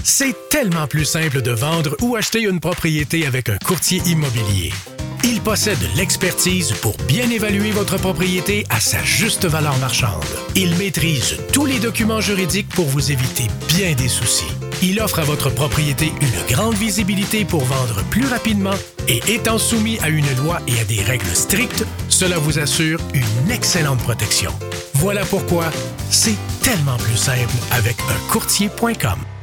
C'est tellement plus simple de vendre ou acheter une propriété avec un courtier immobilier. Il possède l'expertise pour bien évaluer votre propriété à sa juste valeur marchande. Il maîtrise tous les documents juridiques pour vous éviter bien des soucis. Il offre à votre propriété une grande visibilité pour vendre plus rapidement et étant soumis à une loi et à des règles strictes, cela vous assure une excellente protection. Voilà pourquoi c'est tellement plus simple avec un courtier.com.